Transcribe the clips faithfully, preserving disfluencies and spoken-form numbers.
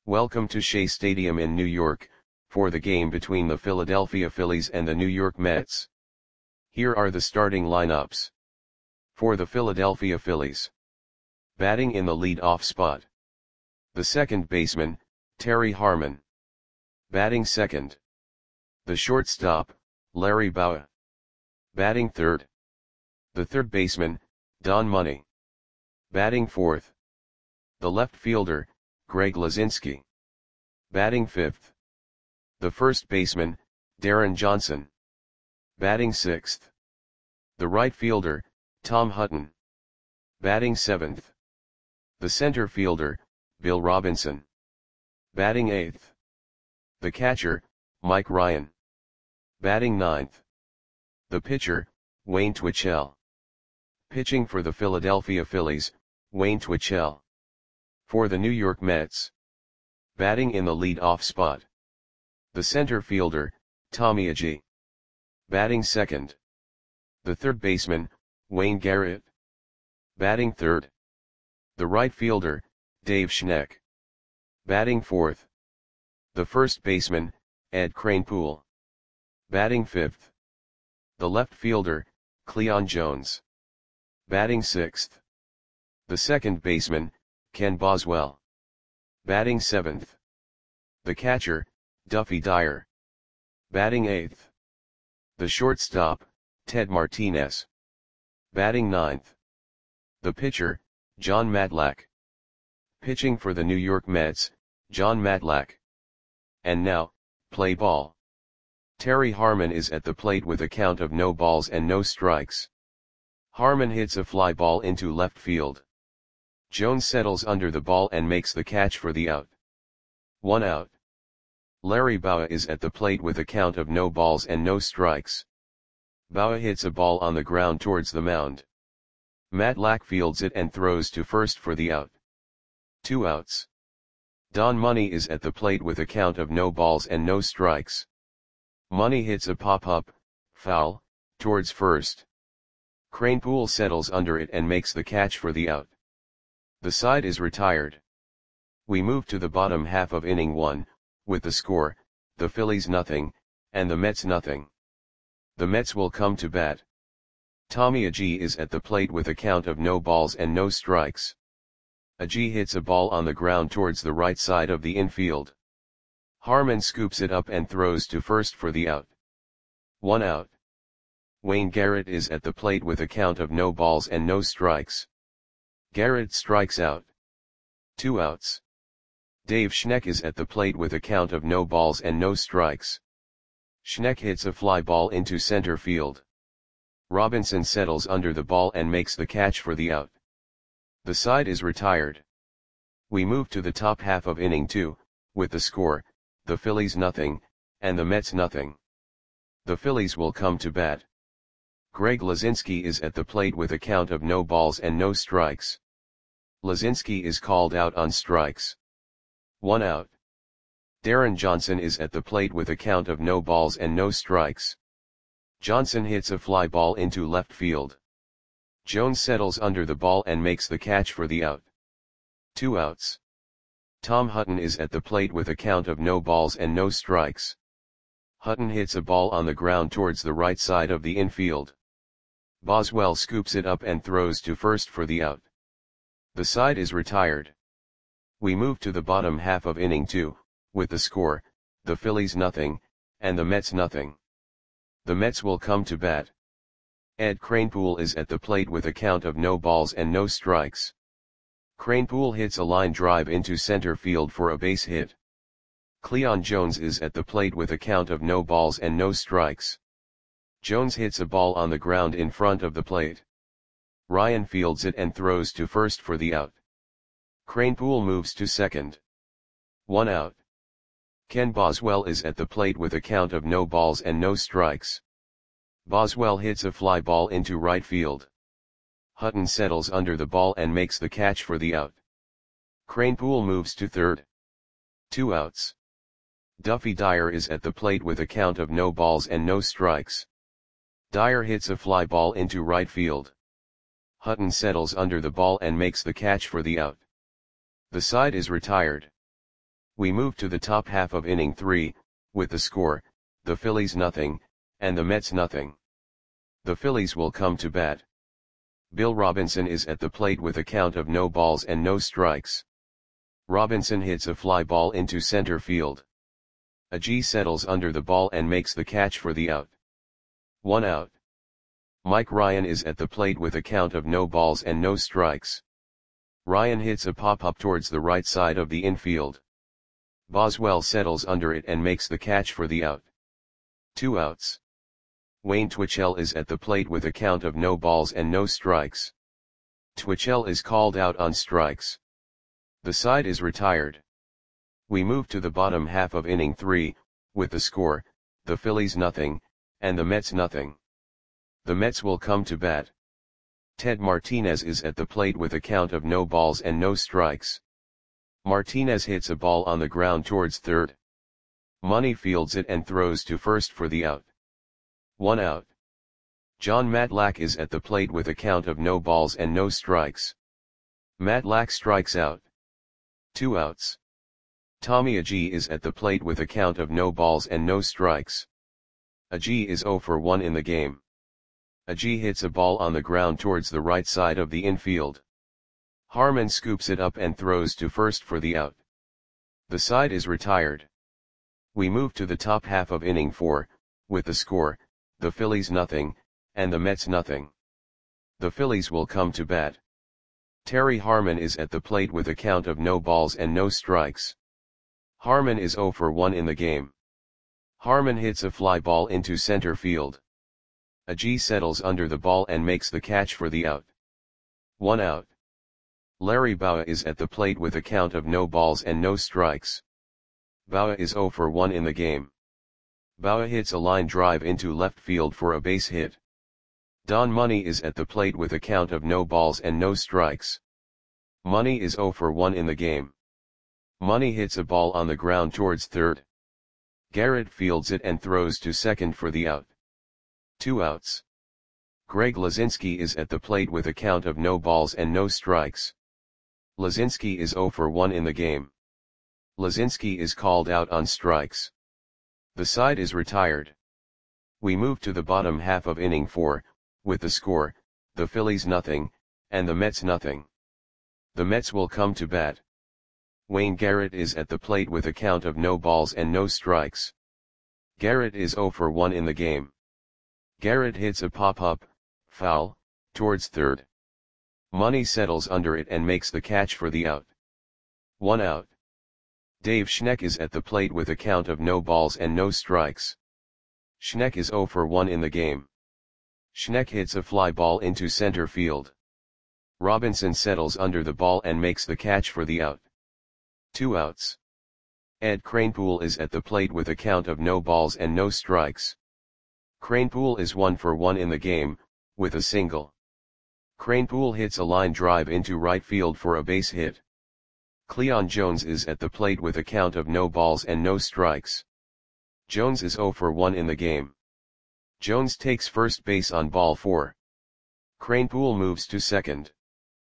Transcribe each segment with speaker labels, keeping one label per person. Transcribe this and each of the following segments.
Speaker 1: Welcome to Shea Stadium in New York, for the game between the Philadelphia Phillies and the New York Mets. Here are the starting lineups. For the Philadelphia Phillies. Batting in the lead-off spot. The second baseman, Terry Harmon. Batting second. The shortstop, Larry Bowa. Batting third. The third baseman, Don Money. Batting fourth. The left fielder, Greg Luzinski. Batting fifth. The first baseman, Darren Johnson. Batting sixth. The right fielder, Tom Hutton. Batting seventh. The center fielder, Bill Robinson. Batting eighth. The catcher, Mike Ryan. Batting ninth. The pitcher, Wayne Twitchell. Pitching for the Philadelphia Phillies, Wayne Twitchell. For the New York Mets. Batting in the lead-off spot. The center fielder, Tommy Agee. Batting second. The third baseman, Wayne Garrett. Batting third. The right fielder, Dave Schneck. Batting fourth. The first baseman, Ed Kranepool. Batting fifth. The left fielder, Cleon Jones. Batting sixth. The second baseman, Ken Boswell. Batting seventh. The catcher, Duffy Dyer. Batting eighth. The shortstop, Ted Martinez. Batting ninth. The pitcher, John Matlack. Pitching for the New York Mets, John Matlack. And now, play ball. Terry Harmon is at the plate with a count of no balls and no strikes. Harmon hits a fly ball into left field. Jones settles under the ball and makes the catch for the out. One out. Larry Bowa is at the plate with a count of no balls and no strikes. Bowa hits a ball on the ground towards the mound. Matlack fields it and throws to first for the out. Two outs. Don Money is at the plate with a count of no balls and no strikes. Money hits a pop-up, foul, towards first. Kranepool settles under it and makes the catch for the out. The side is retired. We move to the bottom half of inning one, with the score, the Phillies nothing, and the Mets nothing. The Mets will come to bat. Tommy Agee is at the plate with a count of no balls and no strikes. Agee hits a ball on the ground towards the right side of the infield. Harmon scoops it up and throws to first for the out. One out. Wayne Garrett is at the plate with a count of no balls and no strikes. Garrett strikes out. Two outs. Dave Schneck is at the plate with a count of no balls and no strikes. Schneck hits a fly ball into center field. Robinson settles under the ball and makes the catch for the out. The side is retired. We move to the top half of inning two, with the score, the Phillies nothing, and the Mets nothing. The Phillies will come to bat. Greg Luzinski is at the plate with a count of no balls and no strikes. Luzinski is called out on strikes. One out. Darren Johnson is at the plate with a count of no balls and no strikes. Johnson hits a fly ball into left field. Jones settles under the ball and makes the catch for the out. Two outs. Tom Hutton is at the plate with a count of no balls and no strikes. Hutton hits a ball on the ground towards the right side of the infield. Boswell scoops it up and throws to first for the out. The side is retired. We move to the bottom half of inning two, with the score, the Phillies nothing, and the Mets nothing. The Mets will come to bat. Ed Kranepool is at the plate with a count of no balls and no strikes. Kranepool hits a line drive into center field for a base hit. Cleon Jones is at the plate with a count of no balls and no strikes. Jones hits a ball on the ground in front of the plate. Ryan fields it and throws to first for the out. Kranepool moves to second. One out. Ken Boswell is at the plate with a count of no balls and no strikes. Boswell hits a fly ball into right field. Hutton settles under the ball and makes the catch for the out. Kranepool moves to third. Two outs. Duffy Dyer is at the plate with a count of no balls and no strikes. Dyer hits a fly ball into right field. Hutton settles under the ball and makes the catch for the out. The side is retired. We move to the top half of inning three, with the score, the Phillies nothing, and the Mets nothing. The Phillies will come to bat. Bill Robinson is at the plate with a count of no balls and no strikes. Robinson hits a fly ball into center field. Agee settles under the ball and makes the catch for the out. One out. Mike Ryan is at the plate with a count of no balls and no strikes. Ryan hits a pop-up towards the right side of the infield. Boswell settles under it and makes the catch for the out. Two outs. Wayne Twitchell is at the plate with a count of no balls and no strikes. Twitchell is called out on strikes. The side is retired. We move to the bottom half of inning three, with the score, the Phillies nothing, and the Mets nothing. The Mets will come to bat. Ted Martinez is at the plate with a count of no balls and no strikes. Martinez hits a ball on the ground towards third. Money fields it and throws to first for the out. One out. John Matlack is at the plate with a count of no balls and no strikes. Matlack strikes out. Two outs. Tommy Agee is at the plate with a count of no balls and no strikes. Agee is oh for one in the game. Agee hits a ball on the ground towards the right side of the infield. Harmon scoops it up and throws to first for the out. The side is retired. We move to the top half of inning four, with the score, the Phillies nothing, and the Mets nothing. The Phillies will come to bat. Terry Harmon is at the plate with a count of no balls and no strikes. Harmon is oh for one in the game. Harmon hits a fly ball into center field. Agee settles under the ball and makes the catch for the out. One out. Larry Bowa is at the plate with a count of no balls and no strikes. Bowa is oh for one in the game. Bowa hits a line drive into left field for a base hit. Don Money is at the plate with a count of no balls and no strikes. Money is oh for one in the game. Money hits a ball on the ground towards third. Garrett fields it and throws to second for the out. Two outs. Greg Lazinski is at the plate with a count of no balls and no strikes. Lazinski is oh for one in the game. Lazinski is called out on strikes. The side is retired. We move to the bottom half of inning four, with the score, the Phillies nothing, and the Mets nothing. The Mets will come to bat. Wayne Garrett is at the plate with a count of no balls and no strikes. Garrett is oh for one in the game. Garrett hits a pop-up, foul, towards third. Money settles under it and makes the catch for the out. One out. Dave Schneck is at the plate with a count of no balls and no strikes. Schneck is oh for one in the game. Schneck hits a fly ball into center field. Robinson settles under the ball and makes the catch for the out. Two outs. Ed Kranepool is at the plate with a count of no balls and no strikes. Kranepool is one for one in the game, with a single. Kranepool hits a line drive into right field for a base hit. Cleon Jones is at the plate with a count of no balls and no strikes. Jones is oh for one in the game. Jones takes first base on ball four. Kranepool moves to second.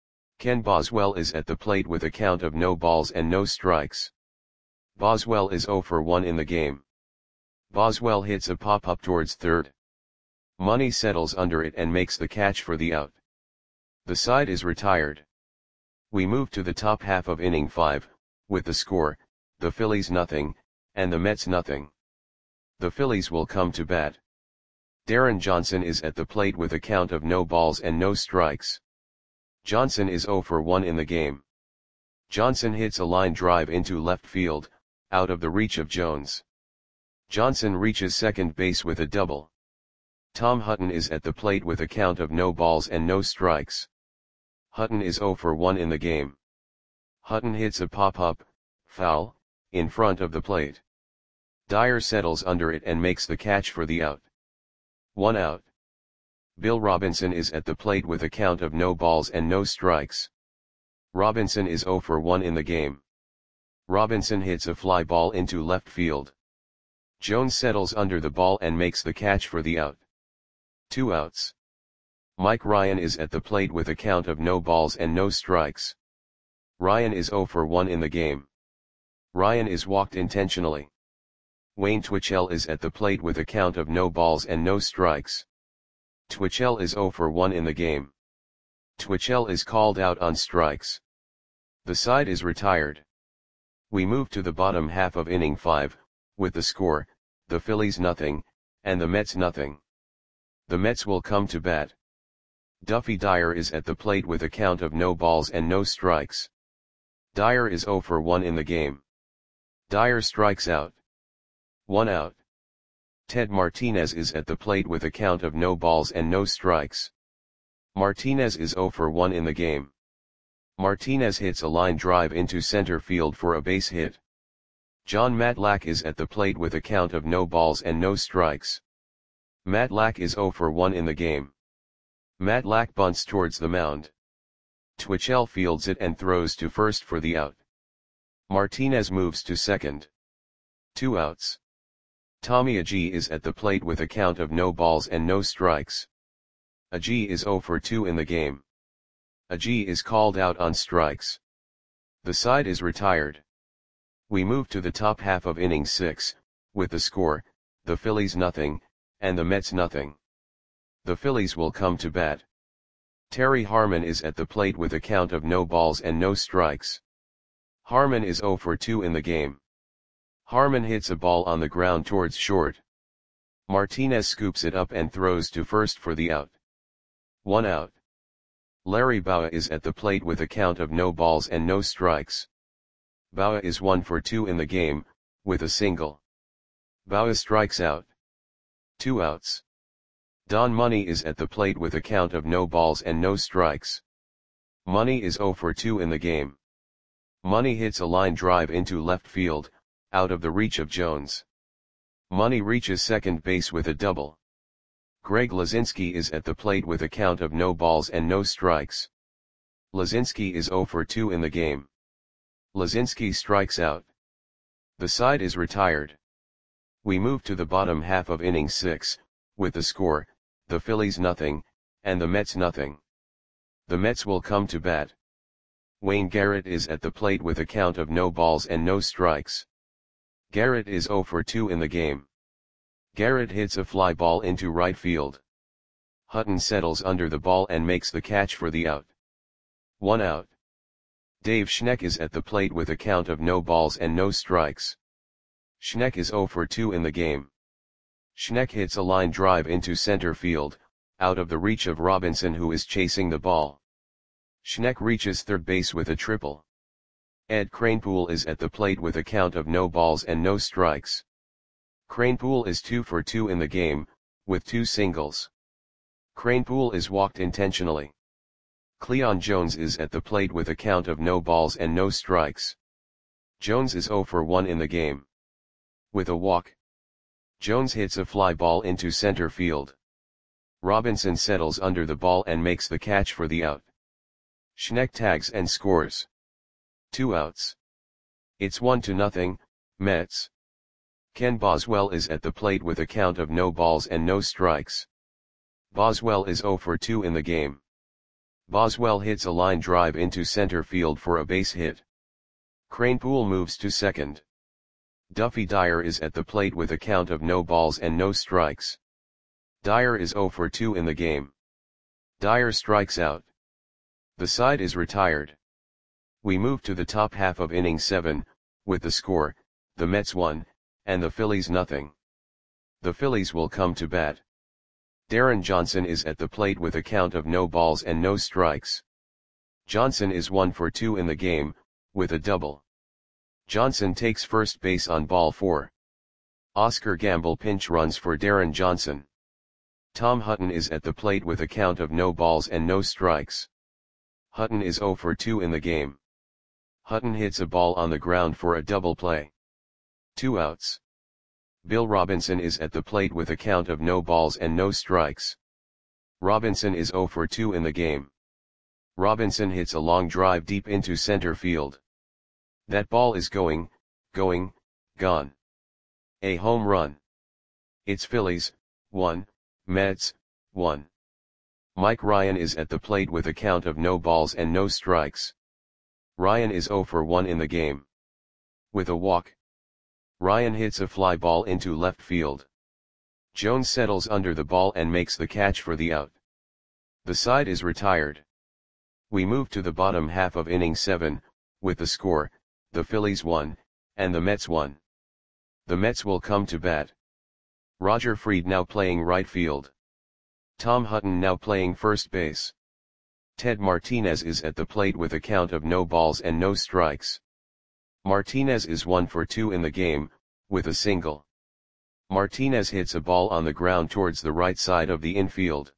Speaker 1: Ken Boswell is at the plate with a count of no balls and no strikes. Boswell is oh for one in the game. Boswell hits a pop-up towards third. Money settles under it and makes the catch for the out. The side is retired. We move to the top half of inning five, with the score, the Phillies nothing, and the Mets nothing. The Phillies will come to bat. Darren Johnson is at the plate with a count of no balls and no strikes. Johnson is oh for one in the game. Johnson hits a line drive into left field, out of the reach of Jones. Johnson reaches second base with a double. Tom Hutton is at the plate with a count of no balls and no strikes. Hutton is oh for one in the game. Hutton hits a pop-up, foul, in front of the plate. Dyer settles under it and makes the catch for the out. One out. Bill Robinson is at the plate with a count of no balls and no strikes. Robinson is oh for one in the game. Robinson hits a fly ball into left field. Jones settles under the ball and makes the catch for the out. Two outs. Mike Ryan is at the plate with a count of no balls and no strikes. Ryan is oh for one in the game. Ryan is walked intentionally. Wayne Twitchell is at the plate with a count of no balls and no strikes. Twitchell is zero for one in the game. Twitchell is called out on strikes. The side is retired. We move to the bottom half of inning five, with the score, the Phillies nothing, and the Mets nothing. The Mets will come to bat. Duffy Dyer is at the plate with a count of no balls and no strikes. Dyer is zero for one in the game. Dyer strikes out. One out. Ted Martinez is at the plate with a count of no balls and no strikes. Martinez is zero for one in the game. Martinez hits a line drive into center field for a base hit. John Matlack is at the plate with a count of no balls and no strikes. Matlack is zero for one in the game. Matlack bunts towards the mound. Twitchell fields it and throws to first for the out. Martinez moves to second. Two outs. Tommy Agee is at the plate with a count of no balls and no strikes. Agee is zero for two in the game. Agee is called out on strikes. The side is retired. We move to the top half of inning six, with the score, the Phillies nothing, and the Mets nothing. The Phillies will come to bat. Terry Harmon is at the plate with a count of no balls and no strikes. Harmon is zero for two in the game. Harmon hits a ball on the ground towards short. Martinez scoops it up and throws to first for the out. One out. Larry Bowa is at the plate with a count of no balls and no strikes. Bowa is one for two in the game, with a single. Bowa strikes out. Two outs. Don Money is at the plate with a count of no balls and no strikes. Money is zero for two in the game. Money hits a line drive into left field, out of the reach of Jones. Money reaches second base with a double. Greg Lazinski is at the plate with a count of no balls and no strikes. Lazinski is zero for two in the game. Lazinski strikes out. The side is retired. We move to the bottom half of inning six, with the score, the Phillies nothing, and the Mets nothing. The Mets will come to bat. Wayne Garrett is at the plate with a count of no balls and no strikes. Garrett is zero for two in the game. Garrett hits a fly ball into right field. Hutton settles under the ball and makes the catch for the out. One out. Dave Schneck is at the plate with a count of no balls and no strikes. Schneck is zero for two in the game. Schneck hits a line drive into center field, out of the reach of Robinson, who is chasing the ball. Schneck reaches third base with a triple. Ed Kranepool is at the plate with a count of no balls and no strikes. Kranepool is two for two in the game, with two singles. Kranepool is walked intentionally. Cleon Jones is at the plate with a count of no balls and no strikes. Jones is zero for one in the game. With a walk, Jones hits a fly ball into center field. Robinson settles under the ball and makes the catch for the out. Schneck tags and scores. Two outs. It's one to nothing, Mets. Ken Boswell is at the plate with a count of no balls and no strikes. Boswell is zero for two in the game. Boswell hits a line drive into center field for a base hit. Kranepool moves to second. Duffy Dyer is at the plate with a count of no balls and no strikes. Dyer is zero for two in the game. Dyer strikes out. The side is retired. We move to the top half of inning seven, with the score, the Mets one, and the Phillies nothing. The Phillies will come to bat. Darren Johnson is at the plate with a count of no balls and no strikes. Johnson is one for two in the game, with a double. Johnson takes first base on ball four. Oscar Gamble pinch runs for Darren Johnson. Tom Hutton is at the plate with a count of no balls and no strikes. Hutton is zero for two in the game. Hutton hits a ball on the ground for a double play. Two outs. Bill Robinson is at the plate with a count of no balls and no strikes. Robinson is zero for two in the game. Robinson hits a long drive deep into center field. That ball is going, going, gone. A home run. It's Phillies, one, Mets, one. Mike Ryan is at the plate with a count of no balls and no strikes. Ryan is zero for one in the game. With a walk, Ryan hits a fly ball into left field. Jones settles under the ball and makes the catch for the out. The side is retired. We move to the bottom half of inning seven, with the score, the Phillies won, and the Mets won. The Mets will come to bat. Roger Freed now playing right field. Tom Hutton now playing first base. Ted Martinez is at the plate with a count of no balls and no strikes. Martinez is one for two in the game, with a single. Martinez hits a ball on the ground towards the right side of the infield.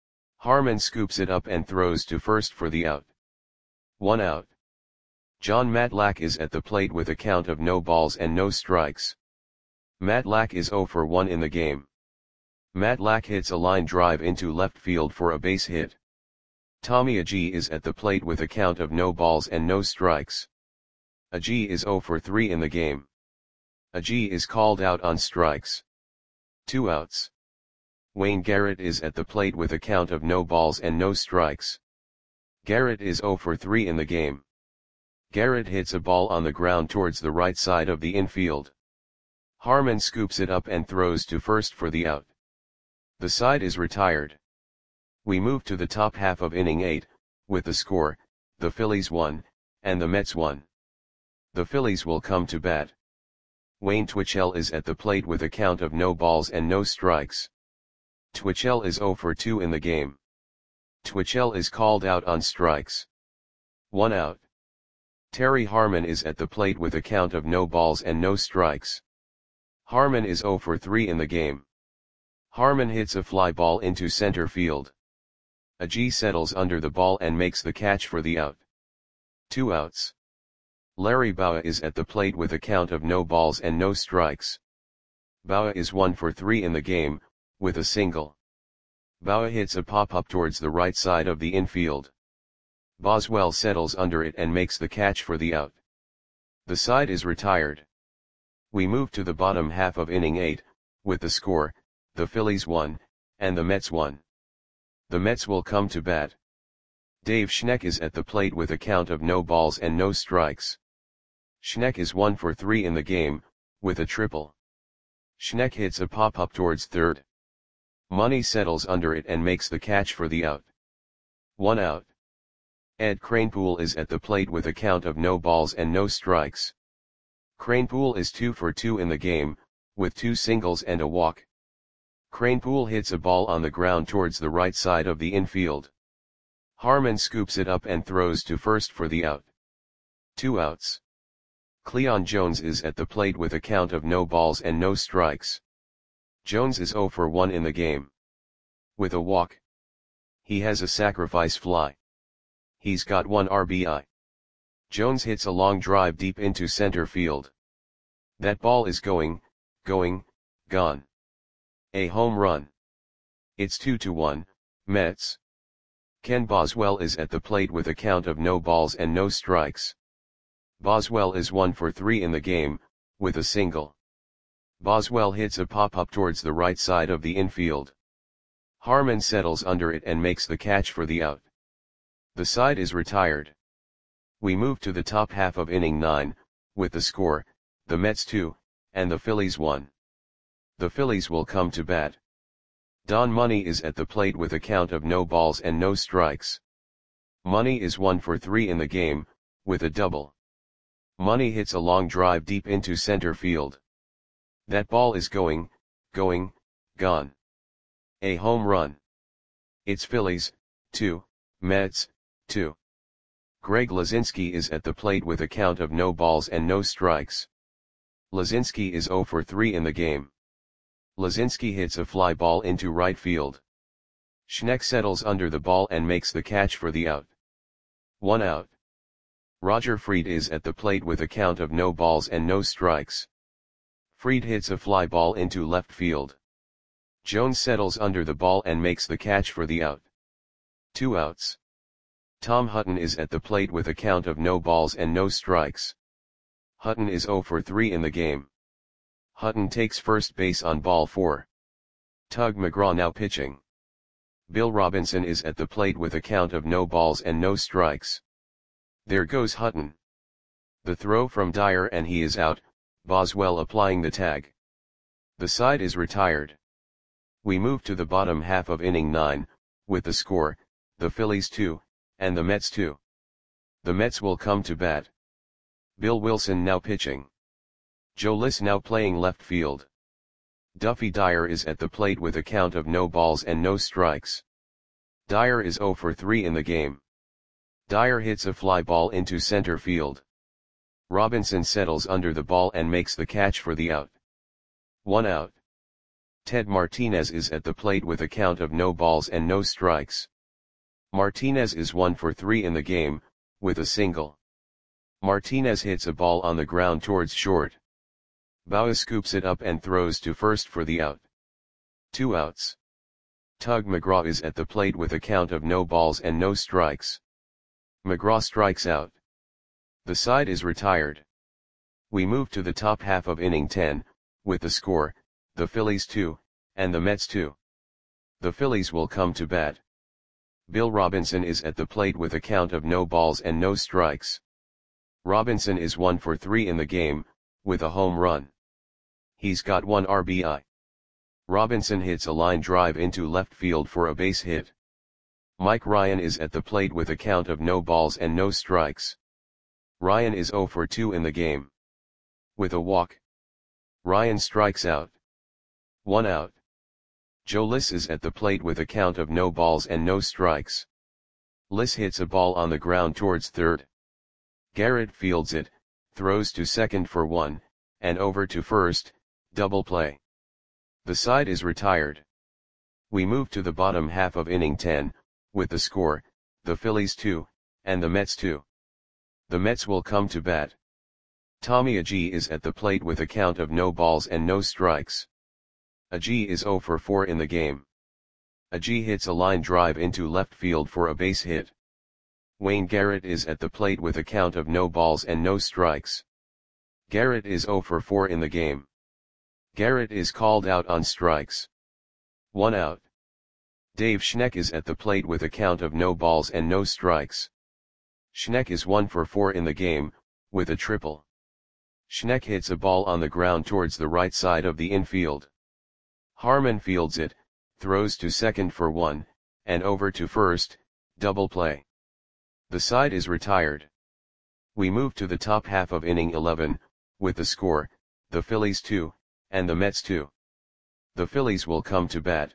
Speaker 1: Harmon scoops it up and throws to first for the out. One out. John Matlack is at the plate with a count of no balls and no strikes. Matlack is zero for one in the game. Matlack hits a line drive into left field for a base hit. Tommy Agee is at the plate with a count of no balls and no strikes. Agee is zero for three in the game. Agee is called out on strikes. Two outs. Wayne Garrett is at the plate with a count of no balls and no strikes. Garrett is zero for three in the game. Garrett hits a ball on the ground towards the right side of the infield. Harmon scoops it up and throws to first for the out. The side is retired. We move to the top half of inning eight, with the score, the Phillies won, and the Mets won. The Phillies will come to bat. Wayne Twitchell is at the plate with a count of no balls and no strikes. Twitchell is zero for two in the game. Twitchell is called out on strikes. One out. Terry Harmon is at the plate with a count of no balls and no strikes. Harmon is zero for three in the game. Harmon hits a fly ball into center field. Agee settles under the ball and makes the catch for the out. Two outs. Larry Bowa is at the plate with a count of no balls and no strikes. Bowa is one for three in the game, with a single. Bowa hits a pop-up towards the right side of the infield. Boswell settles under it and makes the catch for the out. The side is retired. We move to the bottom half of inning eight, with the score, the Phillies won, and the Mets won. The Mets will come to bat. Dave Schneck is at the plate with a count of no balls and no strikes. Schneck is one for three in the game, with a triple. Schneck hits a pop-up towards third. Money settles under it and makes the catch for the out. One out. Ed Kranepool is at the plate with a count of no balls and no strikes. Kranepool is two for two in the game, with two singles and a walk. Kranepool hits a ball on the ground towards the right side of the infield. Harmon scoops it up and throws to first for the out. Two outs. Cleon Jones is at the plate with a count of no balls and no strikes. Jones is zero for one in the game. With a walk. He has a sacrifice fly. He's got one R B I. Jones hits a long drive deep into center field. That ball is going, going, gone. A home run. It's two to one, Mets. Ken Boswell is at the plate with a count of no balls and no strikes. Boswell is one for three in the game, with a single. Boswell hits a pop-up towards the right side of the infield. Harmon settles under it and makes the catch for the out. The side is retired. We move to the top half of inning nine, with the score, the Mets two, and the Phillies one. The Phillies will come to bat. Don Money is at the plate with a count of no balls and no strikes. Money is one for three in the game, with a double. Money hits a long drive deep into center field. That ball is going, going, gone. A home run. It's Phillies, two, Mets, two. Greg Lazinski is at the plate with a count of no balls and no strikes. Lazinski is zero for three in the game. Lazinski hits a fly ball into right field. Schneck settles under the ball and makes the catch for the out. One out. Roger Freed is at the plate with a count of no balls and no strikes. Freed hits a fly ball into left field. Jones settles under the ball and makes the catch for the out. Two outs. Tom Hutton is at the plate with a count of no balls and no strikes. Hutton is zero for three in the game. Hutton takes first base on ball four. Tug McGraw now pitching. Bill Robinson is at the plate with a count of no balls and no strikes. There goes Hutton. The throw from Dyer and he is out, Boswell applying the tag. The side is retired. We move to the bottom half of inning nine, with the score, the Phillies two, and the Mets two. The Mets will come to bat. Bill Wilson now pitching. Joe Liss now playing left field. Duffy Dyer is at the plate with a count of no balls and no strikes. Dyer is oh for three in the game. Dyer hits a fly ball into center field. Robinson settles under the ball and makes the catch for the out. One out. Ted Martinez is at the plate with a count of no balls and no strikes. Martinez is one for three in the game, with a single. Martinez hits a ball on the ground towards short. Bauer scoops it up and throws to first for the out. Two outs. Tug McGraw is at the plate with a count of no balls and no strikes. McGraw strikes out. The side is retired. We move to the top half of inning ten, with the score, the Phillies two, and the Mets two. The Phillies will come to bat. Bill Robinson is at the plate with a count of no balls and no strikes. Robinson is one for three in the game, with a home run. He's got one R B I. Robinson hits a line drive into left field for a base hit. Mike Ryan is at the plate with a count of no balls and no strikes. Ryan is oh for two in the game. With a walk. Ryan strikes out. One out. Joe Liss is at the plate with a count of no balls and no strikes. Liss hits a ball on the ground towards third. Garrett fields it, throws to second for one, and over to first, double play. The side is retired. We move to the bottom half of inning ten, with the score, the Phillies two, and the Mets two. The Mets will come to bat. Tommy Agee is at the plate with a count of no balls and no strikes. Agee is oh for four in the game. Agee hits a line drive into left field for a base hit. Wayne Garrett is at the plate with a count of no balls and no strikes. Garrett is oh for four in the game. Garrett is called out on strikes. One out. Dave Schneck is at the plate with a count of no balls and no strikes. Schneck is one for four in the game, with a triple. Schneck hits a ball on the ground towards the right side of the infield. Harmon fields it, throws to second for one, and over to first, double play. The side is retired. We move to the top half of inning eleven, with the score, the Phillies two, and the Mets two. The Phillies will come to bat.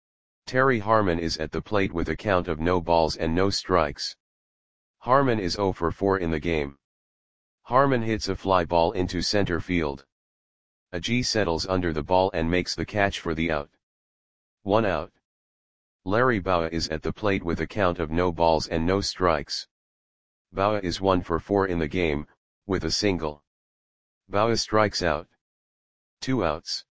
Speaker 1: Terry Harmon is at the plate with a count of no balls and no strikes. Harmon is oh for four in the game. Harmon hits a fly ball into center field. Agee settles under the ball and makes the catch for the out. One out. Larry Bowa is at the plate with a count of no balls and no strikes. Bowa is one for four in the game, with a single. Bowa strikes out. Two outs.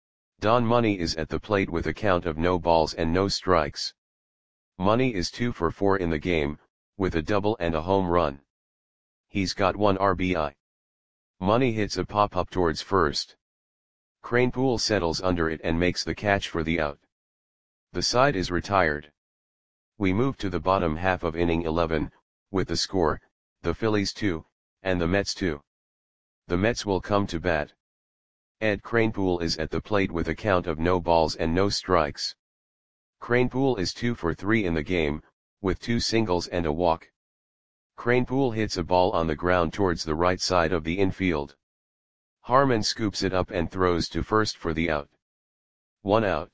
Speaker 1: Don Money is at the plate with a count of no balls and no strikes. Money is two for four in the game, with a double and a home run. He's got one R B I. Money hits a pop-up towards first. Kranepool settles under it and makes the catch for the out. The side is retired. We move to the bottom half of inning eleven, with the score, the Phillies two, and the Mets two. The Mets will come to bat. Ed Kranepool is at the plate with a count of no balls and no strikes. Kranepool is two for three in the game, with two singles and a walk. Kranepool hits a ball on the ground towards the right side of the infield. Harmon scoops it up and throws to first for the out. One out.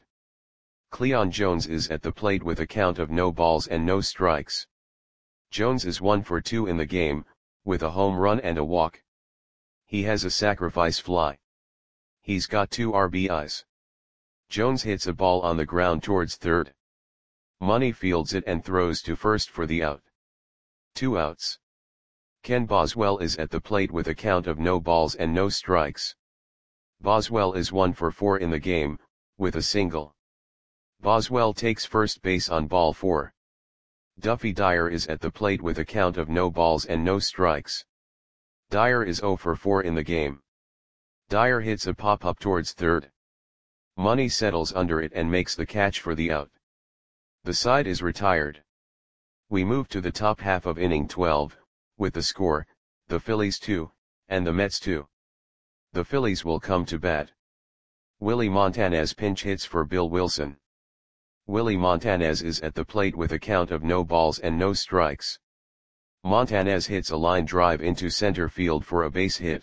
Speaker 1: Cleon Jones is at the plate with a count of no balls and no strikes. Jones is one for two in the game, with a home run and a walk. He has a sacrifice fly. He's got two R B Is. Jones hits a ball on the ground towards third. Money fields it and throws to first for the out. Two outs. Ken Boswell is at the plate with a count of no balls and no strikes. Boswell is one for four in the game, with a single. Boswell takes first base on ball four. Duffy Dyer is at the plate with a count of no balls and no strikes. Dyer is oh for four in the game. Dyer hits a pop-up towards third. Money settles under it and makes the catch for the out. The side is retired. We move to the top half of inning twelve, with the score, the Phillies two, and the Mets two. The Phillies will come to bat. Willie Montanez pinch hits for Bill Wilson. Willie Montanez is at the plate with a count of no balls and no strikes. Montanez hits a line drive into center field for a base hit.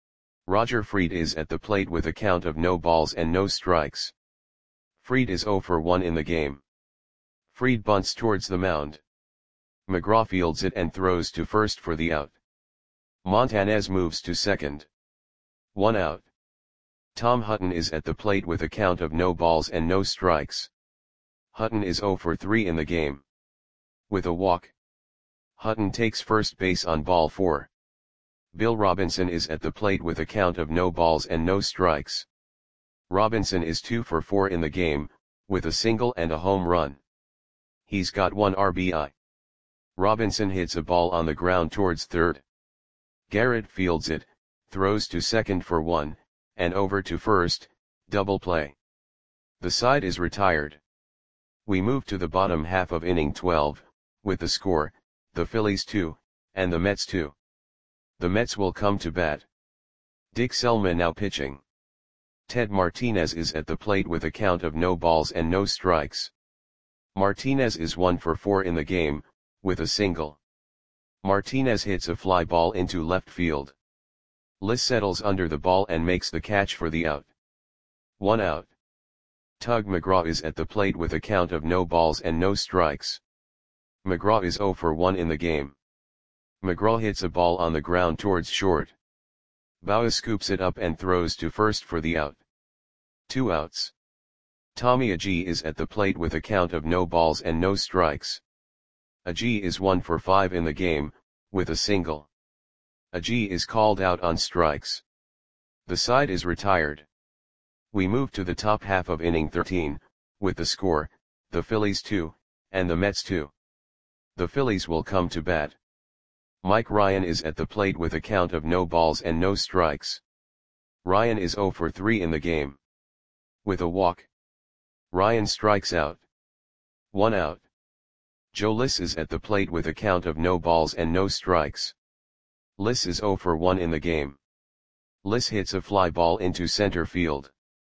Speaker 1: Roger Freed is at the plate with a count of no balls and no strikes. Freed is zero for one in the game. Freed bunts towards the mound. McGraw fields it and throws to first for the out. Montanez moves to second. One out. Tom Hutton is at the plate with a count of no balls and no strikes. Hutton is zero for three in the game. With a walk. Hutton takes first base on ball four. Bill Robinson is at the plate with a count of no balls and no strikes. Robinson is two for four in the game, with a single and a home run. He's got one R B I. Robinson hits a ball on the ground towards third. Garrett fields it, throws to second for one, and over to first, double play. The side is retired. We move to the bottom half of inning twelve, with the score, the Phillies two, and the Mets two. The Mets will come to bat. Dick Selma now pitching. Ted Martinez is at the plate with a count of no balls and no strikes. Martinez is one for four in the game, with a single. Martinez hits a fly ball into left field. Liss settles under the ball and makes the catch for the out. One out. Tug McGraw is at the plate with a count of no balls and no strikes. McGraw is zero for one in the game. McGraw hits a ball on the ground towards short. Bauer scoops it up and throws to first for the out. Two outs. Tommy Agee is at the plate with a count of no balls and no strikes. Agee is one for five in the game, with a single. Agee is called out on strikes. The side is retired. We move to the top half of inning thirteen, with the score, the Phillies two, and the Mets two. The Phillies will come to bat. Mike Ryan is at the plate with a count of no balls and no strikes. Ryan is zero for three in the game. With a walk. Ryan strikes out. One out. Joe Liss is at the plate with a count of no balls and no strikes. Liss is zero for one in the game. Liss hits a fly ball into center field.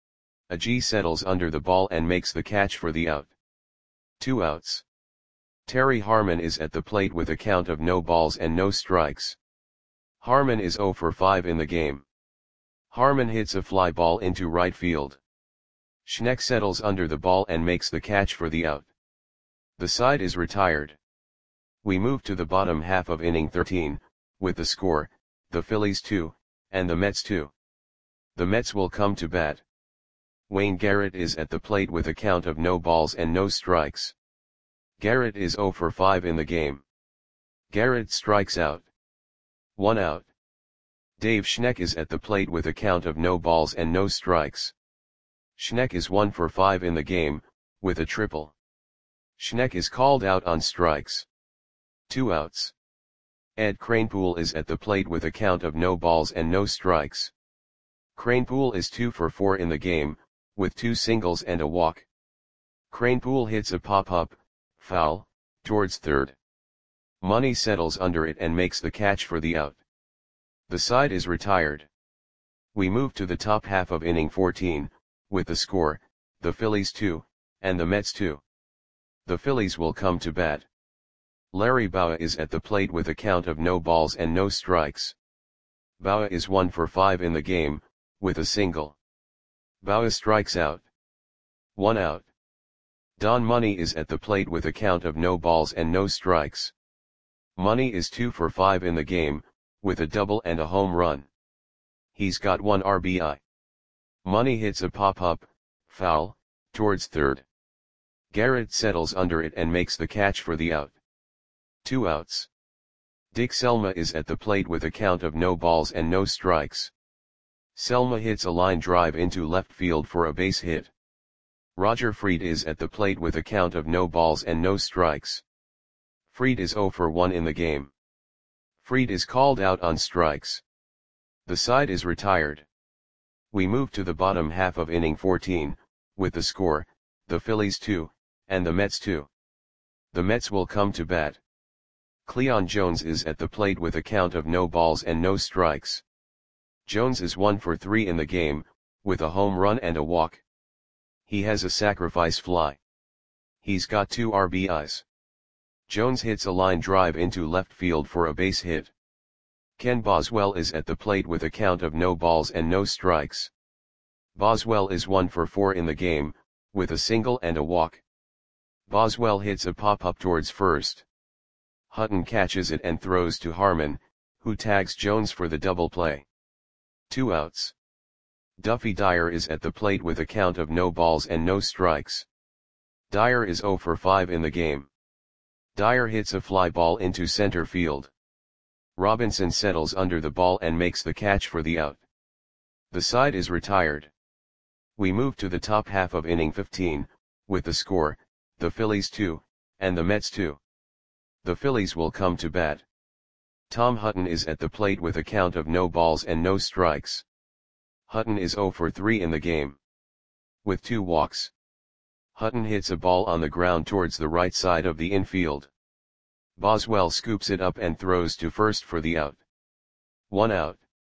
Speaker 1: Agee settles under the ball and makes the catch for the out. Two outs. Terry Harmon is at the plate with a count of no balls and no strikes. Harmon is zero for five in the game. Harmon hits a fly ball into right field. Schneck settles under the ball and makes the catch for the out. The side is retired. We move to the bottom half of inning thirteen, with the score, the Phillies two, and the Mets two. The Mets will come to bat. Wayne Garrett is at the plate with a count of no balls and no strikes. Garrett is zero for five in the game. Garrett strikes out. One out. Dave Schneck is at the plate with a count of no balls and no strikes. Schneck is one for five in the game, with a triple. Schneck is called out on strikes. Two outs. Ed Kranepool is at the plate with a count of no balls and no strikes. Kranepool is two for four in the game, with two singles and a walk. Kranepool hits a pop-up, foul, towards third. Money settles under it and makes the catch for the out. The side is retired. We move to the top half of inning fourteen, with the score, the Phillies two, and the Mets two. The Phillies will come to bat. Larry Bowa is at the plate with a count of no balls and no strikes. Bowa is one for five in the game, with a single. Bowa strikes out. One out. Don Money is at the plate with a count of no balls and no strikes. Money is two for five in the game, with a double and a home run. He's got one R B I. Money hits a pop-up, foul, towards third. Garrett settles under it and makes the catch for the out. Two outs. Dick Selma is at the plate with a count of no balls and no strikes. Selma hits a line drive into left field for a base hit. Roger Freed is at the plate with a count of no balls and no strikes. Freed is zero for one in the game. Freed is called out on strikes. The side is retired. We move to the bottom half of inning fourteen, with the score, the Phillies two, and the Mets two. The Mets will come to bat. Cleon Jones is at the plate with a count of no balls and no strikes. Jones is one for three in the game, with a home run and a walk. He has a sacrifice fly. He's got two R B Is. Jones hits a line drive into left field for a base hit. Ken Boswell is at the plate with a count of no balls and no strikes. Boswell is one for four in the game, with a single and a walk. Boswell hits a pop-up towards first. Hutton catches it and throws to Harmon, who tags Jones for the double play. Two outs. Duffy Dyer is at the plate with a count of no balls and no strikes. Dyer is zero for five in the game. Dyer hits a fly ball into center field. Robinson settles under the ball and makes the catch for the out. The side is retired. We move to the top half of inning fifteen, with the score, the Phillies two, and the Mets two. The Phillies will come to bat. Tom Hutton is at the plate with a count of no balls and no strikes. Hutton is zero for three in the game. With two walks. Hutton hits a ball on the ground towards the right side of the infield. Boswell scoops it up and throws to first for the out. One out.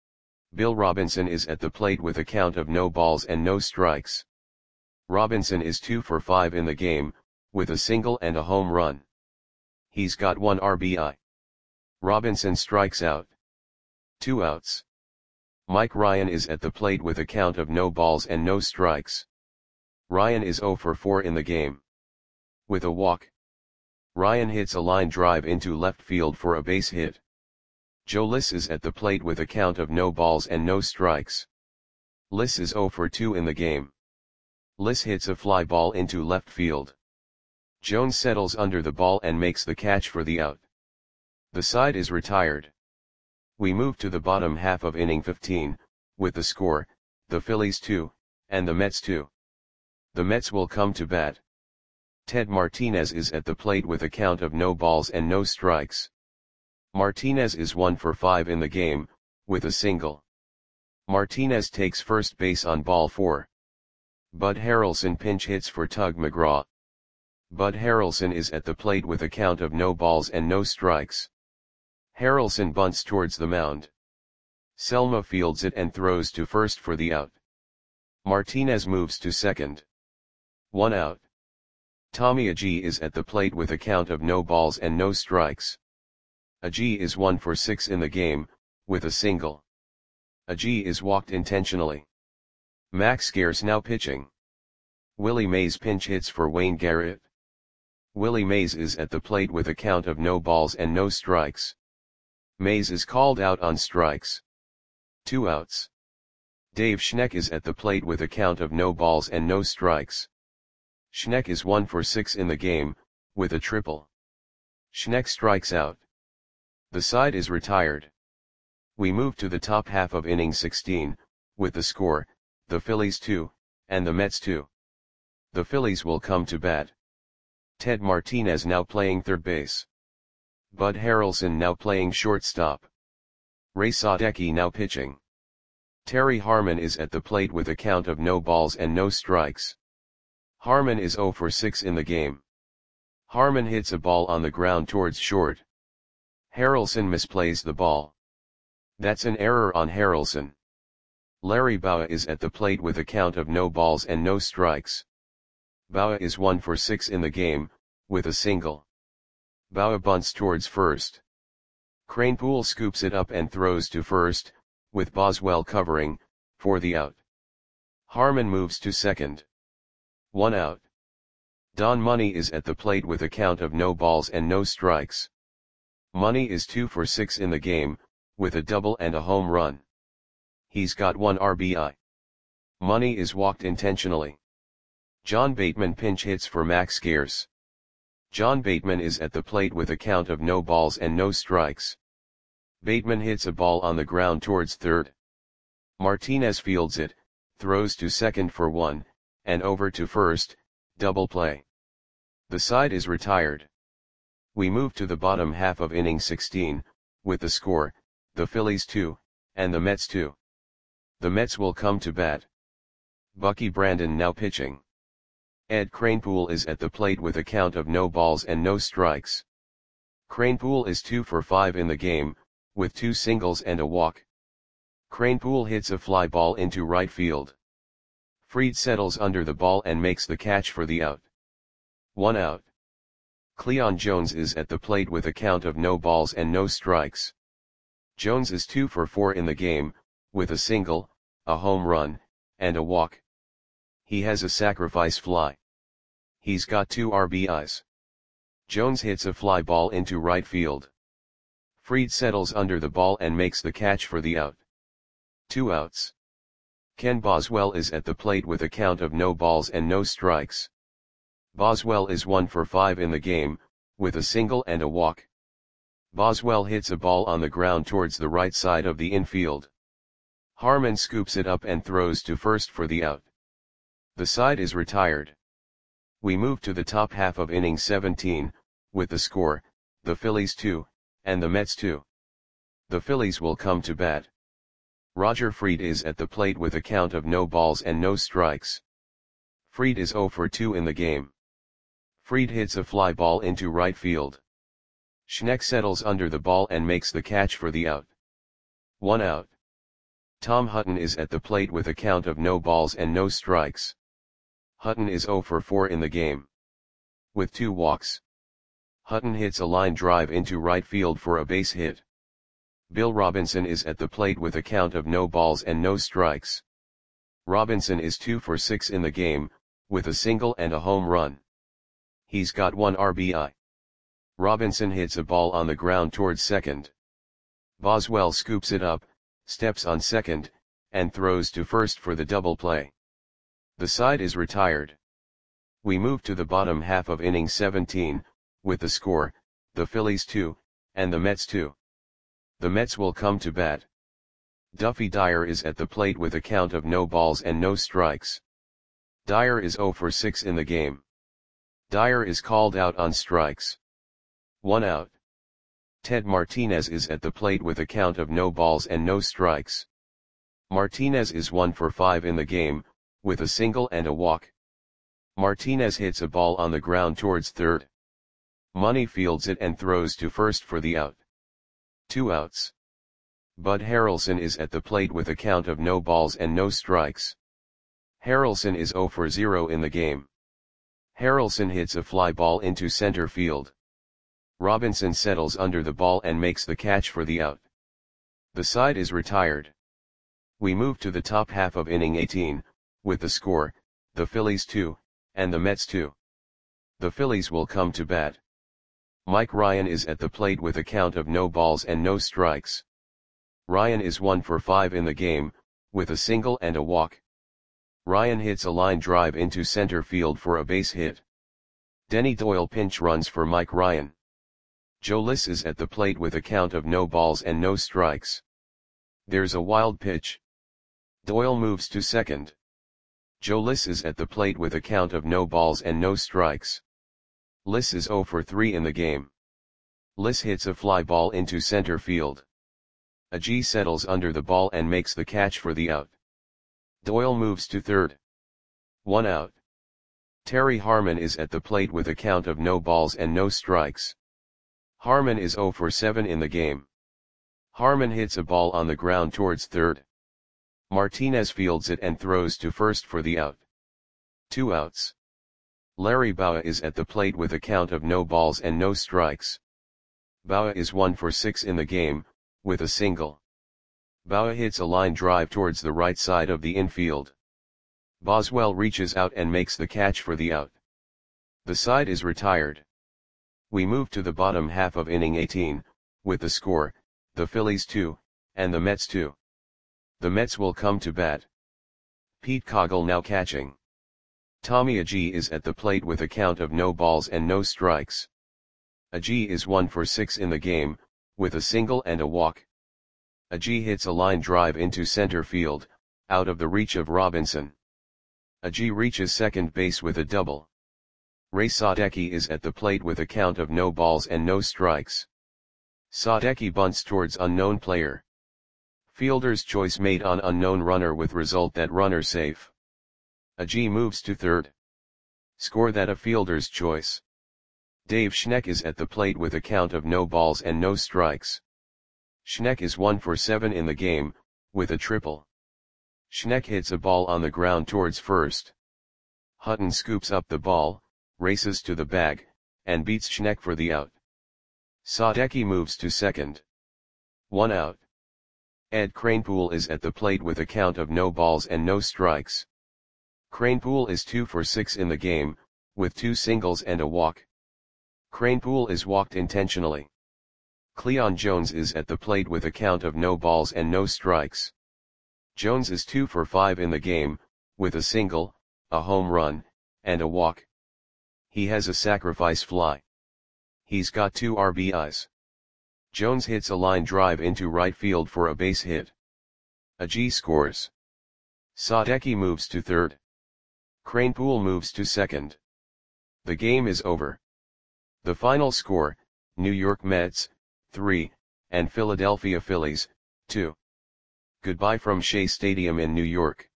Speaker 1: Bill Robinson is at the plate with a count of no balls and no strikes. Robinson is two for five in the game, with a single and a home run. He's got one R B I. Robinson strikes out. Two outs. Mike Ryan is at the plate with a count of no balls and no strikes. Ryan is zero for four in the game. With a walk. Ryan hits a line drive into left field for a base hit. Joe Liss is at the plate with a count of no balls and no strikes. Liss is zero for two in the game. Liss hits a fly ball into left field. Jones settles under the ball and makes the catch for the out. The side is retired. We move to the bottom half of inning fifteen, with the score, the Phillies two, and the Mets two. The Mets will come to bat. Ted Martinez is at the plate with a count of no balls and no strikes. Martinez is one for five in the game, with a single. Martinez takes first base on ball four. Bud Harrelson pinch hits for Tug McGraw. Bud Harrelson is at the plate with a count of no balls and no strikes. Harrelson bunts towards the mound. Selma fields it and throws to first for the out. Martinez moves to second. One out. Tommy Agee is at the plate with a count of no balls and no strikes. Agee is one for six in the game, with a single. Agee is walked intentionally. Max Scarce now pitching. Willie Mays pinch hits for Wayne Garrett. Willie Mays is at the plate with a count of no balls and no strikes. Mays is called out on strikes. Two outs. Dave Schneck is at the plate with a count of no balls and no strikes. Schneck is one for six in the game, with a triple. Schneck strikes out. The side is retired. We move to the top half of inning sixteen, with the score, the Phillies two, and the Mets two. The Phillies will come to bat. Ted Martinez now playing third base. Bud Harrelson now playing shortstop. Ray Sadecki now pitching. Terry Harmon is at the plate with a count of no balls and no strikes. Harmon is zero for six in the game. Harmon hits a ball on the ground towards short. Harrelson misplays the ball. That's an error on Harrelson. Larry Bowa is at the plate with a count of no balls and no strikes. Bowa is one for six in the game, with a single. Bowa bunts towards first. Kranepool scoops it up and throws to first, with Boswell covering, for the out. Harmon moves to second. One out. Don Money is at the plate with a count of no balls and no strikes. Money is two for six in the game, with a double and a home run. He's got one R B I. Money is walked intentionally. John Bateman pinch hits for Max Scarce. John Bateman is at the plate with a count of no balls and no strikes. Bateman hits a ball on the ground towards third. Martinez fields it, throws to second for one, and over to first, double play. The side is retired. We move to the bottom half of inning sixteen, with the score, the Phillies two, and the Mets two. The Mets will come to bat. Bucky Brandon now pitching. Ed Kranepool is at the plate with a count of no balls and no strikes. Kranepool is two for five in the game, with two singles and a walk. Kranepool hits a fly ball into right field. Fried settles under the ball and makes the catch for the out. One out. Cleon Jones is at the plate with a count of no balls and no strikes. Jones is two for four in the game, with a single, a home run, and a walk. He has a sacrifice fly. He's got two R B Is. Jones hits a fly ball into right field. Fried settles under the ball and makes the catch for the out. Two outs. Ken Boswell is at the plate with a count of no balls and no strikes. Boswell is one for five in the game, with a single and a walk. Boswell hits a ball on the ground towards the right side of the infield. Harmon scoops it up and throws to first for the out. The side is retired. We move to the top half of inning seventeen, with the score, the Phillies two, and the Mets two. The Phillies will come to bat. Roger Fried is at the plate with a count of no balls and no strikes. Fried is zero for two in the game. Fried hits a fly ball into right field. Schneck settles under the ball and makes the catch for the out. One out. Tom Hutton is at the plate with a count of no balls and no strikes. Hutton is zero for four in the game. With two walks. Hutton hits a line drive into right field for a base hit. Bill Robinson is at the plate with a count of no balls and no strikes. Robinson is two for six in the game, with a single and a home run. He's got one R B I. Robinson hits a ball on the ground towards second. Boswell scoops it up, steps on second, and throws to first for the double play. The side is retired. We move to the bottom half of inning seventeen, with the score, the Phillies two, and the Mets two. The Mets will come to bat. Duffy Dyer is at the plate with a count of no balls and no strikes. Dyer is zero for six in the game. Dyer is called out on strikes. One out. Ted Martinez is at the plate with a count of no balls and no strikes. Martinez is one for five in the game, with a single and a walk. Martinez hits a ball on the ground towards third. Money fields it and throws to first for the out. Two outs. Bud Harrelson is at the plate with a count of no balls and no strikes. Harrelson is zero for zero in the game. Harrelson hits a fly ball into center field. Robinson settles under the ball and makes the catch for the out. The side is retired. We move to the top half of inning eighteen, with the score, the Phillies two, and the Mets two. The Phillies will come to bat. Mike Ryan is at the plate with a count of no balls and no strikes. Ryan is one for five in the game, with a single and a walk. Ryan hits a line drive into center field for a base hit. Denny Doyle pinch runs for Mike Ryan. Joe Liss is at the plate with a count of no balls and no strikes. There's a wild pitch. Doyle moves to second. Joe Liss is at the plate with a count of no balls and no strikes. Liss is zero for three in the game. Liss hits a fly ball into center field. Agee settles under the ball and makes the catch for the out. Doyle moves to third. One out. Terry Harmon is at the plate with a count of no balls and no strikes. Harmon is zero for seven in the game. Harmon hits a ball on the ground towards third. Martinez fields it and throws to first for the out. Two outs. Larry Bowa is at the plate with a count of no balls and no strikes. Bowa is one for six in the game, with a single. Bowa hits a line drive towards the right side of the infield. Boswell reaches out and makes the catch for the out. The side is retired. We move to the bottom half of inning eighteen, with the score, the Phillies two, and the Mets two. The Mets will come to bat. Pete Coggle now catching. Tommy Agee is at the plate with a count of no balls and no strikes. Agee is one for six in the game, with a single and a walk. Agee hits a line drive into center field, out of the reach of Robinson. Agee reaches second base with a double. Ray Sadecki is at the plate with a count of no balls and no strikes. Sadecki bunts towards unknown player. Fielder's choice made on unknown runner with result that runner safe. Agee moves to third. Score that a fielder's choice. Dave Schneck is at the plate with a count of no balls and no strikes. Schneck is one for seven in the game, with a triple. Schneck hits a ball on the ground towards first. Hutton scoops up the ball, races to the bag, and beats Schneck for the out. Sadecki moves to second. One out. Ed Kranepool is at the plate with a count of no balls and no strikes. Kranepool is two for six in the game, with two singles and a walk. Kranepool is walked intentionally. Cleon Jones is at the plate with a count of no balls and no strikes. Jones is two for five in the game, with a single, a home run, and a walk. He has a sacrifice fly. He's got two R B Is. Jones hits a line drive into right field for a base hit. A G scores. Sadecki moves to third. Kranepool moves to second. The game is over. The final score, New York Mets, three, and Philadelphia Phillies, two. Goodbye from Shea Stadium in New York.